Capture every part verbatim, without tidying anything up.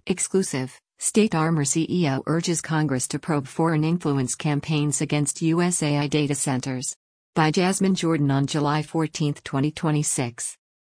Exclusive, State Armor C E O urges Congress to probe foreign influence campaigns against U S A I data centers. By Jasmine Jordan on July fourteenth, twenty twenty-six.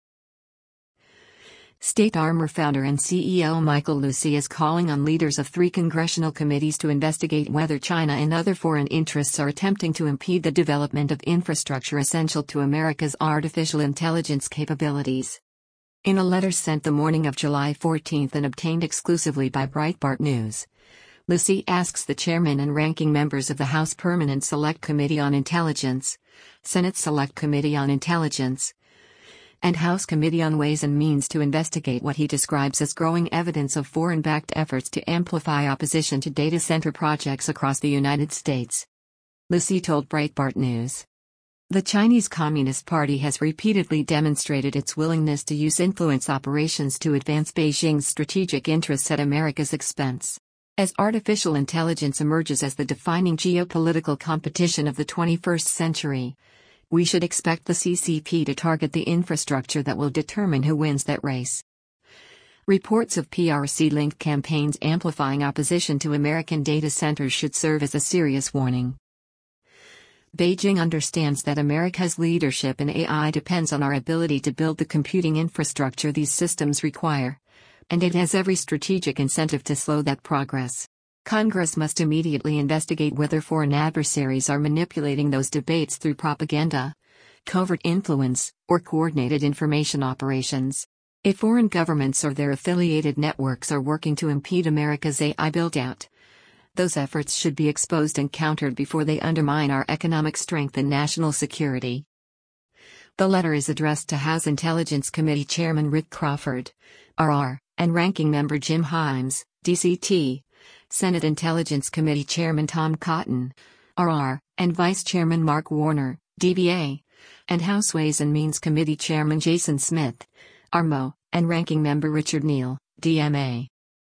State Armor founder and C E O Michael Lucey is calling on leaders of three congressional committees to investigate whether China and other foreign interests are attempting to impede the development of infrastructure essential to America's artificial intelligence capabilities. In a letter sent the morning of July fourteenth and obtained exclusively by Breitbart News, Lucey asks the chairman and ranking members of the House Permanent Select Committee on Intelligence, Senate Select Committee on Intelligence, and House Committee on Ways and Means to investigate what he describes as growing evidence of foreign-backed efforts to amplify opposition to data center projects across the United States. Lucey told Breitbart News. The Chinese Communist Party has repeatedly demonstrated its willingness to use influence operations to advance Beijing's strategic interests at America's expense. As artificial intelligence emerges as the defining geopolitical competition of the twenty-first century, we should expect the C C P to target the infrastructure that will determine who wins that race. Reports of P R C-linked campaigns amplifying opposition to American data centers should serve as a serious warning. Beijing understands that America's leadership in A I depends on our ability to build the computing infrastructure these systems require, and it has every strategic incentive to slow that progress. Congress must immediately investigate whether foreign adversaries are manipulating those debates through propaganda, covert influence, or coordinated information operations. If foreign governments or their affiliated networks are working to impede America's A I build-out, those efforts should be exposed and countered before they undermine our economic strength and national security. The letter is addressed to House Intelligence Committee Chairman Rick Crawford, R R, and Ranking Member Jim Himes, D C T, Senate Intelligence Committee Chairman Tom Cotton, R R, and Vice Chairman Mark Warner, D B A, and House Ways and Means Committee Chairman Jason Smith, R M O, and Ranking Member Richard Neal, D M A.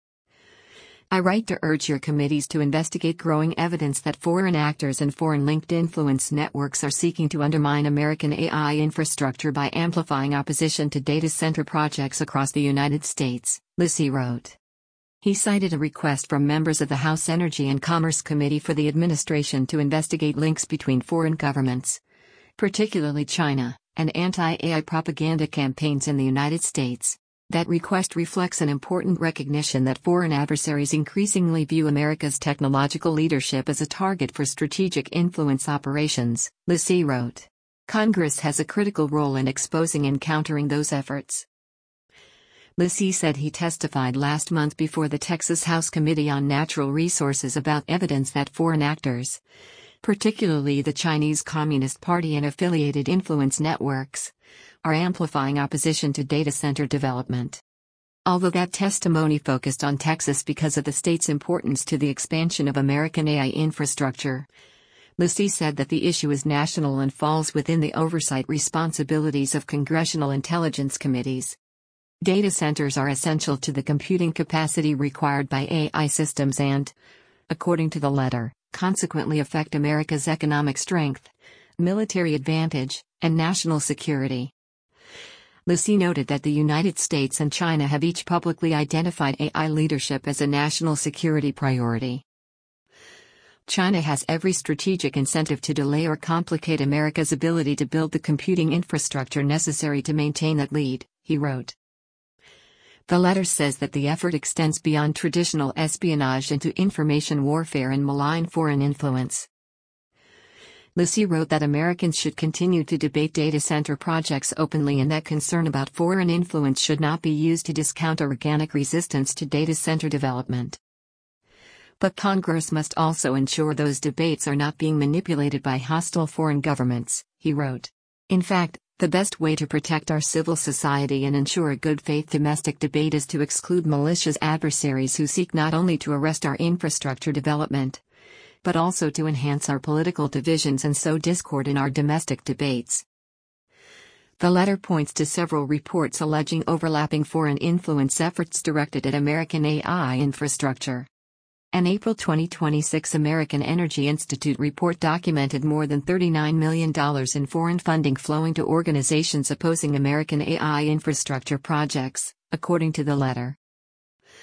I write to urge your committees to investigate growing evidence that foreign actors and foreign-linked influence networks are seeking to undermine American A I infrastructure by amplifying opposition to data center projects across the United States, Lucey wrote. He cited a request from members of the House Energy and Commerce Committee for the administration to investigate links between foreign governments, particularly China, and anti-A I propaganda campaigns in the United States. That request reflects an important recognition that foreign adversaries increasingly view America's technological leadership as a target for strategic influence operations, Lucey wrote. Congress has a critical role in exposing and countering those efforts. Lucey said he testified last month before the Texas House Committee on Natural Resources about evidence that foreign actors, particularly the Chinese Communist Party and affiliated influence networks, are amplifying opposition to data center development. Although that testimony focused on Texas because of the state's importance to the expansion of American A I infrastructure, Lucey said that the issue is national and falls within the oversight responsibilities of congressional intelligence committees. Data centers are essential to the computing capacity required by A I systems and, according to the letter, consequently affect America's economic strength, military advantage, and national security. Lucey noted that the United States and China have each publicly identified A I leadership as a national security priority. China has every strategic incentive to delay or complicate America's ability to build the computing infrastructure necessary to maintain that lead, he wrote. The letter says that the effort extends beyond traditional espionage into information warfare and malign foreign influence. Lucey wrote that Americans should continue to debate data center projects openly and that concern about foreign influence should not be used to discount organic resistance to data center development. But Congress must also ensure those debates are not being manipulated by hostile foreign governments, he wrote. In fact, the best way to protect our civil society and ensure a good faith domestic debate is to exclude malicious adversaries who seek not only to arrest our infrastructure development, but also to enhance our political divisions and sow discord in our domestic debates. The letter points to several reports alleging overlapping foreign influence efforts directed at American A I infrastructure. An April twenty twenty-six American Energy Institute report documented more than thirty-nine million dollars in foreign funding flowing to organizations opposing American A I infrastructure projects, according to the letter.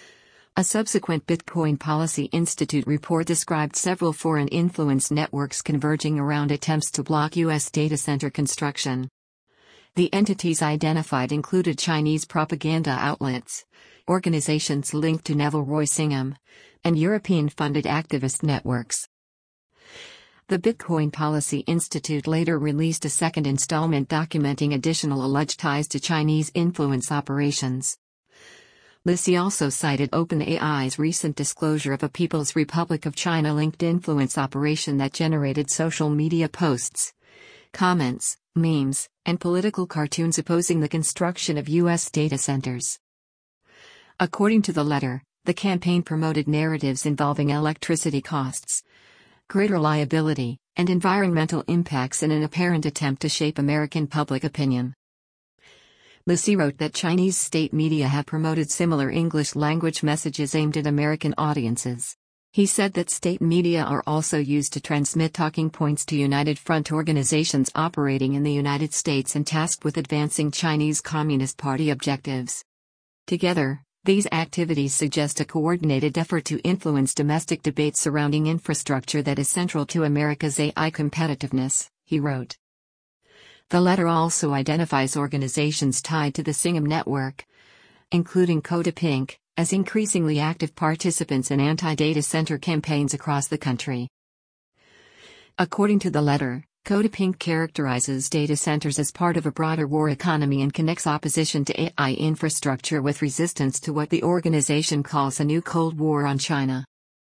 A subsequent Bitcoin Policy Institute report described several foreign influence networks converging around attempts to block U S data center construction. The entities identified included Chinese propaganda outlets, organizations linked to Neville Roy Singham, and European-funded activist networks. The Bitcoin Policy Institute later released a second installment documenting additional alleged ties to Chinese influence operations. Lucy also cited OpenAI's recent disclosure of a People's Republic of China-linked influence operation that generated social media posts, comments, memes, and political cartoons opposing the construction of U S data centers. According to the letter, the campaign promoted narratives involving electricity costs, grid reliability, and environmental impacts in an apparent attempt to shape American public opinion. Lucy wrote that Chinese state media have promoted similar English-language messages aimed at American audiences. He said that state media are also used to transmit talking points to United Front organizations operating in the United States and tasked with advancing Chinese Communist Party objectives. Together, these activities suggest a coordinated effort to influence domestic debates surrounding infrastructure that is central to America's A I competitiveness, he wrote. The letter also identifies organizations tied to the Singham network, including Coda Pink, as increasingly active participants in anti-data center campaigns across the country. According to the letter, Coda Pink characterizes data centers as part of a broader war economy and connects opposition to A I infrastructure with resistance to what the organization calls a new Cold War on China.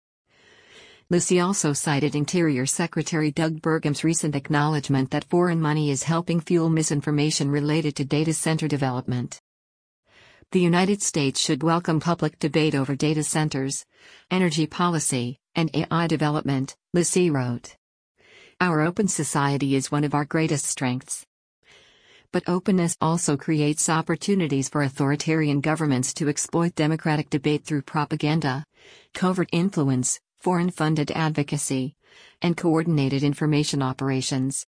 Lucy also cited Interior Secretary Doug Burgum's recent acknowledgement that foreign money is helping fuel misinformation related to data center development. The United States should welcome public debate over data centers, energy policy, and A I development, Lucy wrote. Our open society is one of our greatest strengths. But openness also creates opportunities for authoritarian governments to exploit democratic debate through propaganda, covert influence, foreign-funded advocacy, and coordinated information operations.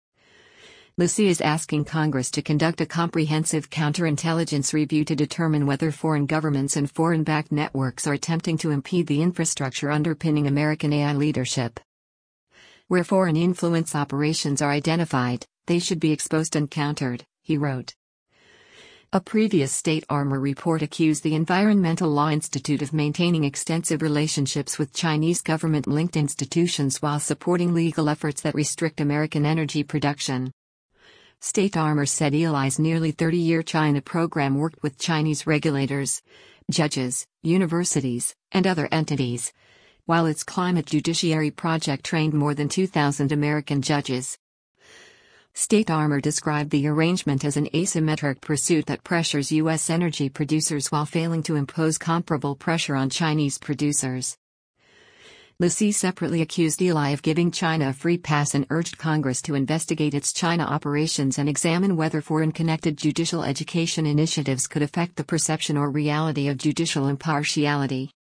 Lucy is asking Congress to conduct a comprehensive counterintelligence review to determine whether foreign governments and foreign-backed networks are attempting to impede the infrastructure underpinning American A I leadership. Where foreign influence operations are identified, they should be exposed and countered, he wrote. A previous State Armor report accused the Environmental Law Institute of maintaining extensive relationships with Chinese government-linked institutions while supporting legal efforts that restrict American energy production. State Armor said E L I's nearly thirty-year China program worked with Chinese regulators, judges, universities, and other entities, while its climate judiciary project trained more than two thousand American judges. State Armor described the arrangement as an asymmetric pursuit that pressures U S energy producers while failing to impose comparable pressure on Chinese producers. Lucy separately accused E L I of giving China a free pass and urged Congress to investigate its China operations and examine whether foreign-connected judicial education initiatives could affect the perception or reality of judicial impartiality.